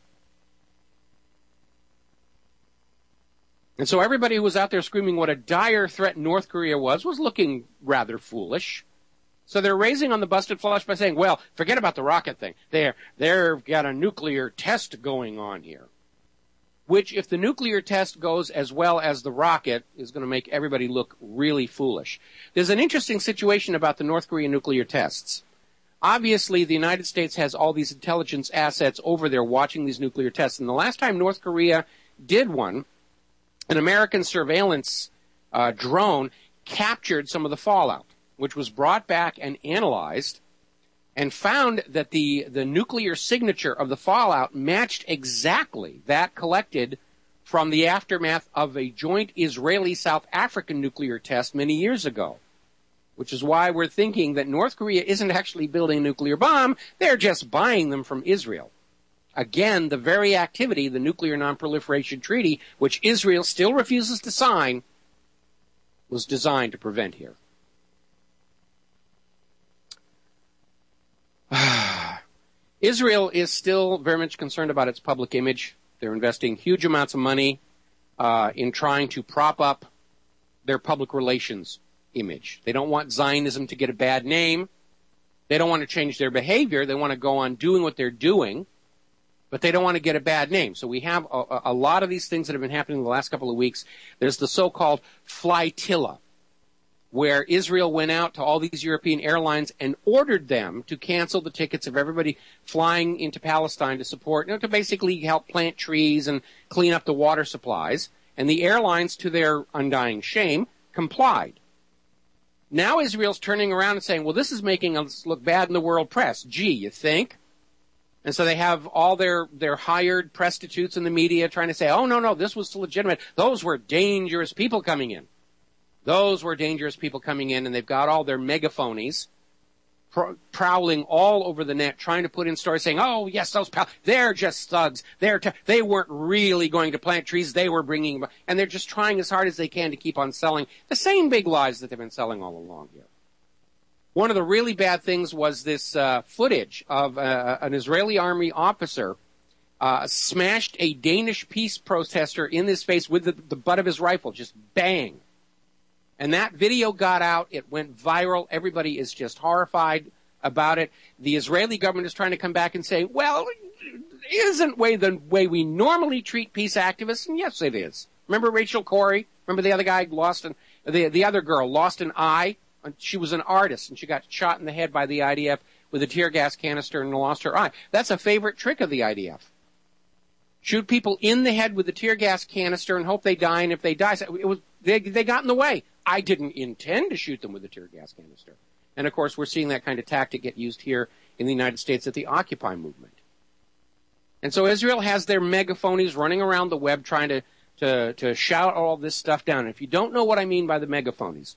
And so everybody who was out there screaming what a dire threat North Korea was, was looking rather foolish. So they're raising on the busted flush by saying, well, forget about the rocket thing. They're, they've got a nuclear test going on here. Which, if the nuclear test goes as well as the rocket, is going to make everybody look really foolish. There's an interesting situation about the North Korean nuclear tests. Obviously, the United States has all these intelligence assets over there watching these nuclear tests. And the last time North Korea did one, an American surveillance uh, drone captured some of the fallout, which was brought back and analyzed and found that the, the nuclear signature of the fallout matched exactly that collected from the aftermath of a joint Israeli-South African nuclear test many years ago, which is why we're thinking that North Korea isn't actually building a nuclear bomb, they're just buying them from Israel. Again, the very activity, the Nuclear Non-Proliferation Treaty, which Israel still refuses to sign, was designed to prevent here. Israel is still very much concerned about its public image. They're investing huge amounts of money uh, in trying to prop up their public relations image. They don't want Zionism to get a bad name. They don't want to change their behavior. They want to go on doing what they're doing, but they don't want to get a bad name. So we have a, a lot of these things that have been happening in the last couple of weeks. There's the so-called flotilla, where Israel went out to all these European airlines and ordered them to cancel the tickets of everybody flying into Palestine to support, you know, to basically help plant trees and clean up the water supplies. And the airlines, to their undying shame, complied. Now Israel's turning around and saying, well, this is making us look bad in the world press. Gee, you think? And so they have all their, their hired prostitutes in the media trying to say, oh, no, no, this was legitimate. Those were dangerous people coming in. Those were dangerous people coming in, and they've got all their megaphonies pro- prowling all over the net, trying to put in stories saying, oh, yes, those pal- they're just thugs. They're t- they weren't really going to plant trees. They were bringing, and they're just trying as hard as they can to keep on selling the same big lies that they've been selling all along here. One of the really bad things was this uh, footage of uh, an Israeli army officer uh, smashed a Danish peace protester in his face with the, the butt of his rifle, just bang. And that video got out. It went viral. Everybody is just horrified about it. The Israeli government is trying to come back and say, well, isn't way the way we normally treat peace activists? And yes, it is. Remember Rachel Corrie? Remember the other guy lost an, the, the other girl lost an eye? She was an artist, and she got shot in the head by the I D F with a tear gas canister and lost her eye. That's a favorite trick of the I D F. Shoot people in the head with a tear gas canister and hope they die, and if they die, it was, they, they got in the way. I didn't intend to shoot them with a tear gas canister. And, of course, we're seeing that kind of tactic get used here in the United States at the Occupy movement. And so Israel has their megaphonies running around the web trying to, to, to shout all this stuff down. And if you don't know what I mean by the megaphonies,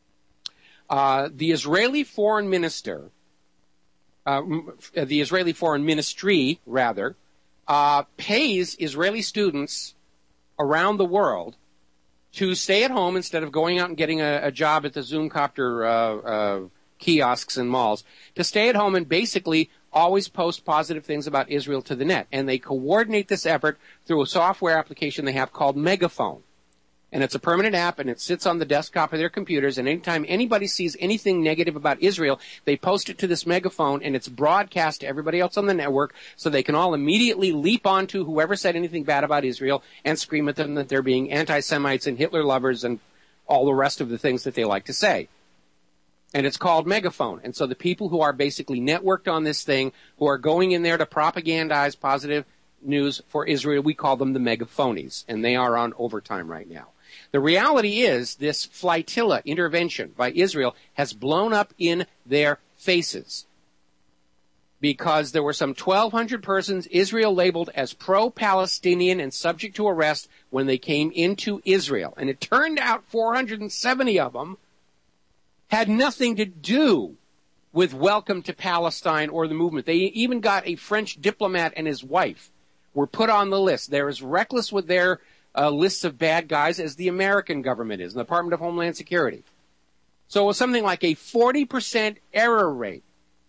uh, the Israeli foreign minister, uh, the Israeli foreign ministry, rather, uh, pays Israeli students around the world to stay at home instead of going out and getting a, a job at the Zoomcopter uh, uh, kiosks and malls, to stay at home and basically always post positive things about Israel to the net. And they coordinate this effort through a software application they have called Megaphone. And it's a permanent app, and it sits on the desktop of their computers, and anytime anybody sees anything negative about Israel, they post it to this Megaphone, and it's broadcast to everybody else on the network, so they can all immediately leap onto whoever said anything bad about Israel and scream at them that they're being anti-Semites and Hitler lovers and all the rest of the things that they like to say. And it's called Megaphone. And so the people who are basically networked on this thing, who are going in there to propagandize positive news for Israel, we call them the Megaphonies, and they are on overtime right now. The reality is this flotilla intervention by Israel has blown up in their faces because there were some twelve hundred persons Israel labeled as pro-Palestinian and subject to arrest when they came into Israel. And it turned out four hundred seventy of them had nothing to do with Welcome to Palestine or the movement. They even got a French diplomat and his wife were put on the list. They're as reckless with their uh, lists of bad guys as the American government is, the Department of Homeland Security. So it was something like a forty percent error rate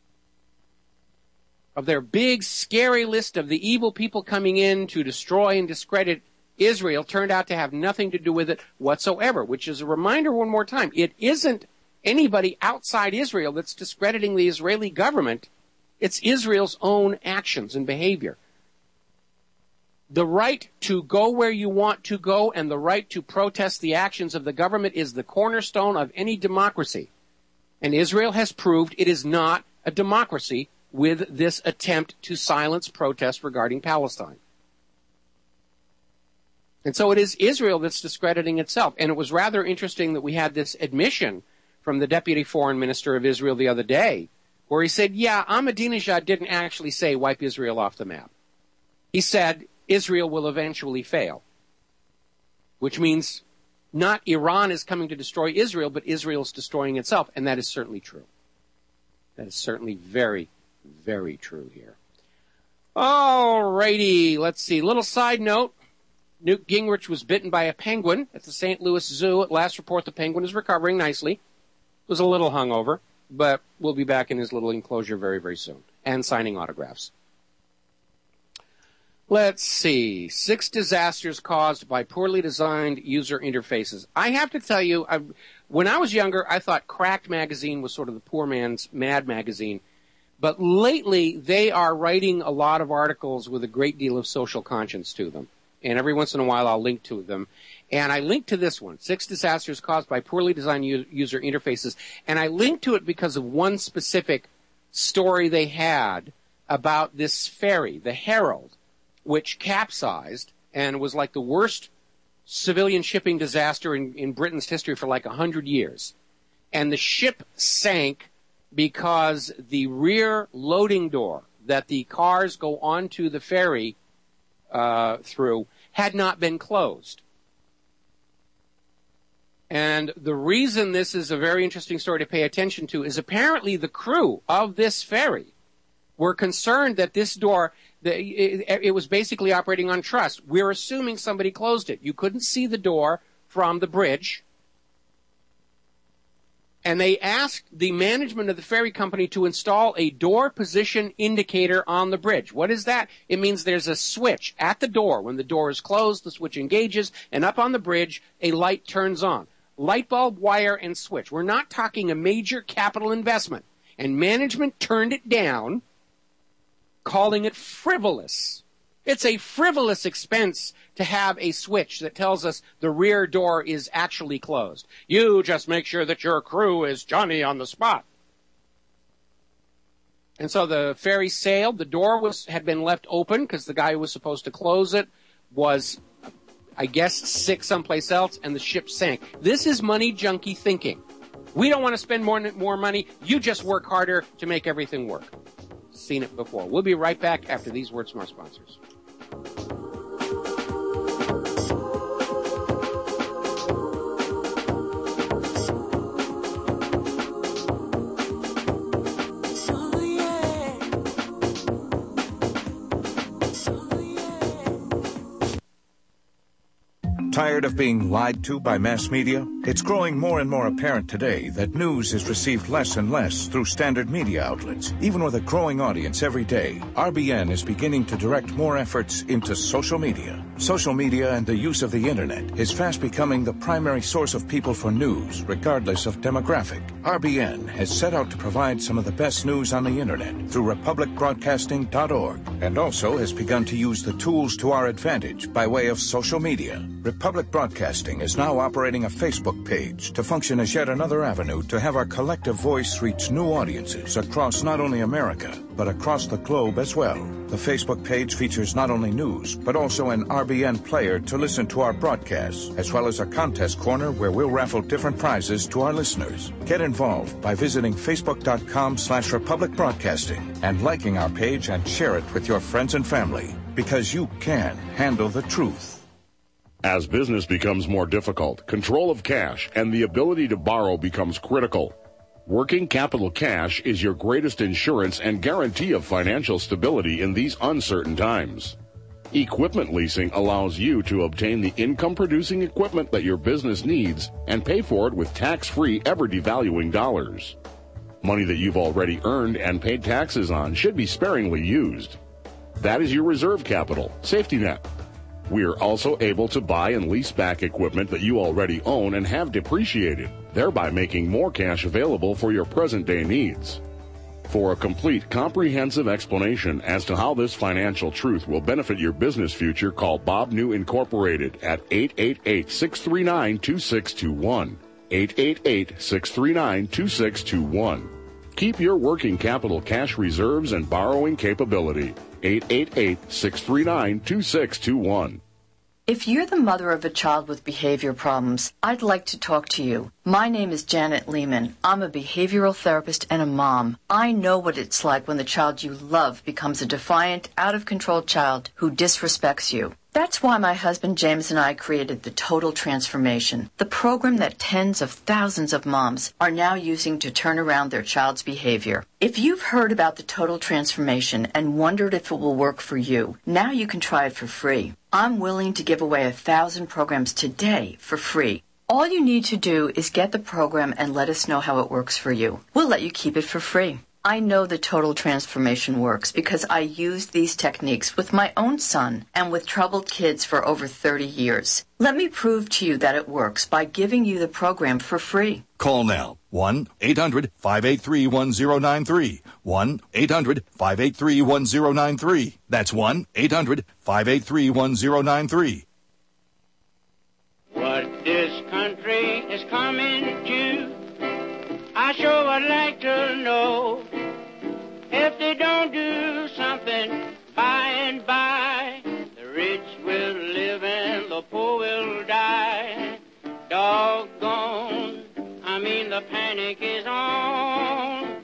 of their big, scary list of the evil people coming in to destroy and discredit Israel turned out to have nothing to do with it whatsoever, which is a reminder one more time. It isn't anybody outside Israel that's discrediting the Israeli government. It's Israel's own actions and behavior. The right to go where you want to go and the right to protest the actions of the government is the cornerstone of any democracy. And Israel has proved it is not a democracy with this attempt to silence protest regarding Palestine. And so it is Israel that's discrediting itself. And it was rather interesting that we had this admission from the Deputy Foreign Minister of Israel the other day, where he said, yeah, Ahmadinejad didn't actually say wipe Israel off the map. He said Israel will eventually fail, which means not Iran is coming to destroy Israel, but Israel is destroying itself, and that is certainly true. That is certainly very, very true here. All righty, let's see. Little side note. Newt Gingrich was bitten by a penguin at the Saint Louis Zoo. At last report, the penguin is recovering nicely. Was a little hungover, but we'll be back in his little enclosure very, very soon, and signing autographs. Let's see. Six disasters caused by poorly designed user interfaces. I have to tell you, I, when I was younger, I thought Cracked magazine was sort of the poor man's Mad magazine. But lately, they are writing a lot of articles with a great deal of social conscience to them. And every once in a while, I'll link to them. And I linked to this one, Six Disasters Caused by Poorly Designed U- User Interfaces. And I linked to it because of one specific story they had about this ferry, the Herald, which capsized and was like the worst civilian shipping disaster in, in Britain's history for like a hundred years. And the ship sank because the rear loading door that the cars go onto the ferry uh, through had not been closed. And the reason this is a very interesting story to pay attention to is apparently the crew of this ferry were concerned that this door, the, it, it was basically operating on trust. We're assuming somebody closed it. You couldn't see the door from the bridge. And they asked the management of the ferry company to install a door position indicator on the bridge. What is that? It means there's a switch at the door. When the door is closed, the switch engages, and up on the bridge, a light turns on. Light bulb, wire, and switch. We're not talking a major capital investment. And management turned it down, calling it frivolous. It's a frivolous expense to have a switch that tells us the rear door is actually closed. You just make sure that your crew is Johnny on the spot. And so the ferry sailed. The door was had been left open because the guy who was supposed to close it was, I guess, sick someplace else, and the ship sank. This is money junkie thinking. We don't want to spend more, more money. You just work harder to make everything work. Seen it before. We'll be right back after these words from our sponsors. Tired of being lied to by mass media? It's growing more and more apparent today that news is received less and less through standard media outlets. Even with a growing audience every day, R B N is beginning to direct more efforts into social media. Social media and the use of the internet is fast becoming the primary source of people for news, regardless of demographic. R B N has set out to provide some of the best news on the internet through republic broadcasting dot org, and also has begun to use the tools to our advantage by way of social media. Republic Broadcasting is now operating a Facebook page to function as yet another avenue to have our collective voice reach new audiences across not only America, but across the globe as well. The Facebook page features not only news, but also an R B N player to listen to our broadcasts, as well as a contest corner where we'll raffle different prizes to our listeners. Get involved by visiting facebook.com slash Republic Broadcasting and liking our page and share it with your friends and family, because you can handle the truth. As business becomes more difficult, control of cash and the ability to borrow becomes critical. Working capital cash is your greatest insurance and guarantee of financial stability in these uncertain times. Equipment leasing allows you to obtain the income-producing equipment that your business needs and pay for it with tax-free, ever-devaluing dollars. Money that you've already earned and paid taxes on should be sparingly used. That is your reserve capital, safety net. We are also able to buy and lease back equipment that you already own and have depreciated, thereby making more cash available for your present-day needs. For a complete, comprehensive explanation as to how this financial truth will benefit your business future, call Bob New Incorporated at eight eight eight, six three nine, two six two one. eight eight eight, six three nine, two six two one. Keep your working capital cash reserves and borrowing capability. eight eight eight, six three nine, two six two one. If you're the mother of a child with behavior problems, I'd like to talk to you. My name is Janet Lehman. I'm a behavioral therapist and a mom. I know what it's like when the child you love becomes a defiant, out-of-control child who disrespects you. That's why my husband James and I created the Total Transformation, the program that tens of thousands of moms are now using to turn around their child's behavior. If you've heard about the Total Transformation and wondered if it will work for you, now you can try it for free. I'm willing to give away a thousand programs today for free. All you need to do is get the program and let us know how it works for you. We'll let you keep it for free. I know the Total Transformation works because I used these techniques with my own son and with troubled kids for over thirty years. Let me prove to you that it works by giving you the program for free. Call now. one eight hundred, five eight three, one zero nine three. one eight hundred, five eight three, one zero nine three. That's one eight hundred, five eight three, one zero nine three. What this country is coming to, I sure would like to know. If they don't do something by and by, the rich will live and the poor will die. Doggone, I mean the panic is on.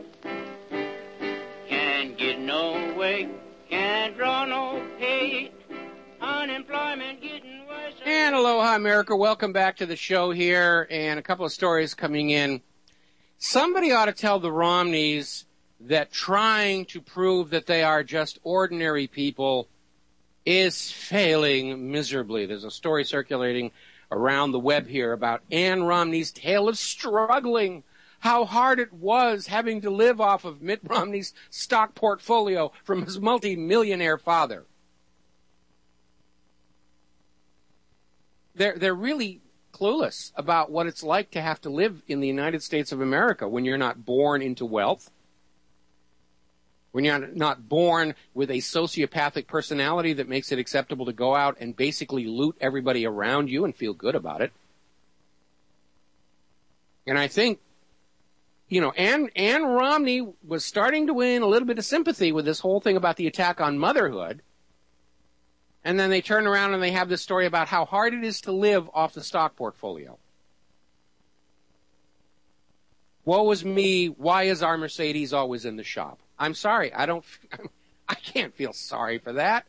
Can't get no way, can't draw no pay. Unemployment getting worse. And aloha, America. Welcome back to the show here. And a couple of stories coming in. Somebody ought to tell the Romneys that trying to prove that they are just ordinary people is failing miserably. There's a story circulating around the web here about Ann Romney's tale of struggling how hard it was having to live off of Mitt Romney's stock portfolio from his multi-millionaire father. They're, they're really clueless about what it's like to have to live in the United States of America when you're not born into wealth, when you're not born with a sociopathic personality that makes it acceptable to go out and basically loot everybody around you and feel good about it. And I think, you know, Ann, Ann Romney was starting to win a little bit of sympathy with this whole thing about the attack on motherhood. And then they turn around and they have this story about how hard it is to live off the stock portfolio. Woe is me. Why is our Mercedes always in the shop? I'm sorry. I don't, I can't feel sorry for that.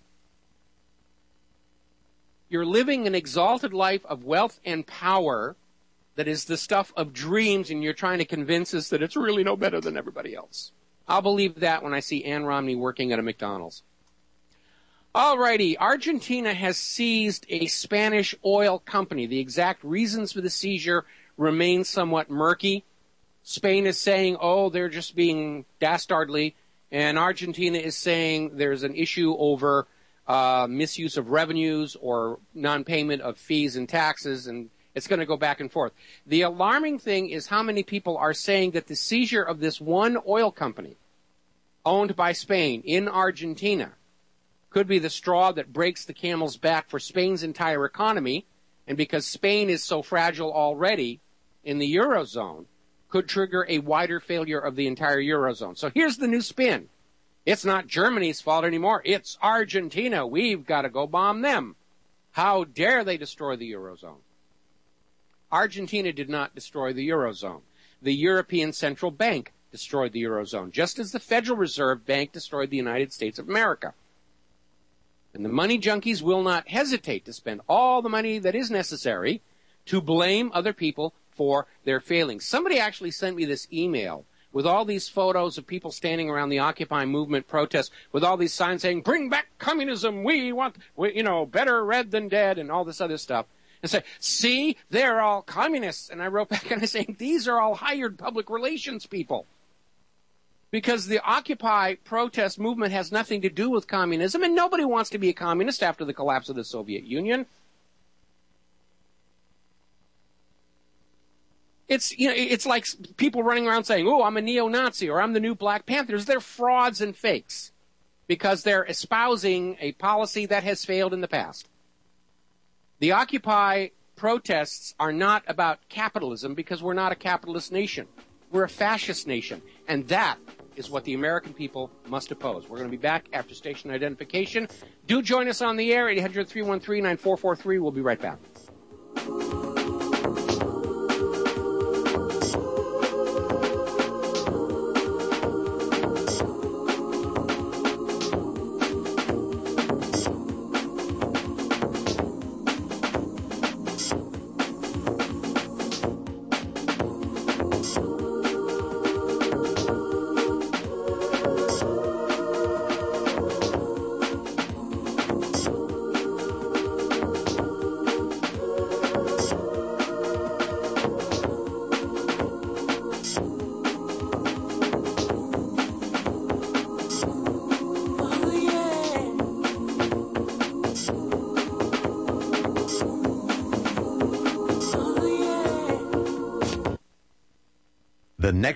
You're living an exalted life of wealth and power that is the stuff of dreams, and you're trying to convince us that it's really no better than everybody else. I'll believe that when I see Ann Romney working at a McDonald's. Alrighty, Argentina has seized a Spanish oil company. The exact reasons for the seizure remain somewhat murky. Spain is saying, oh, they're just being dastardly, and Argentina is saying there's an issue over uh, misuse of revenues or non-payment of fees and taxes, and it's going to go back and forth. The alarming thing is how many people are saying that the seizure of this one oil company owned by Spain in Argentina could be the straw that breaks the camel's back for Spain's entire economy, and because Spain is so fragile already in the Eurozone, could trigger a wider failure of the entire Eurozone. So here's the new spin. It's not Germany's fault anymore. It's Argentina. We've got to go bomb them. How dare they destroy the Eurozone? Argentina did not destroy the Eurozone. The European Central Bank destroyed the Eurozone, just as the Federal Reserve Bank destroyed the United States of America. And the money junkies will not hesitate to spend all the money that is necessary to blame other people for their failings. Somebody actually sent me this email with all these photos of people standing around the Occupy movement protests with all these signs saying, bring back communism, we want, we, you know, better red than dead, and all this other stuff. And say, see, they're all communists. And I wrote back and I saying, these are all hired public relations people. Because the Occupy protest movement has nothing to do with communism, and nobody wants to be a communist after the collapse of the Soviet Union. It's, you know, it's like people running around saying, oh, I'm a neo-Nazi or I'm the new Black Panthers. They're frauds and fakes because they're espousing a policy that has failed in the past. The Occupy protests are not about capitalism because we're not a capitalist nation. We're a fascist nation, and that is what the American people must oppose. We're going to be back after station identification. Do join us on the air, eight hundred, three one three, nine four four three. We'll be right back. The next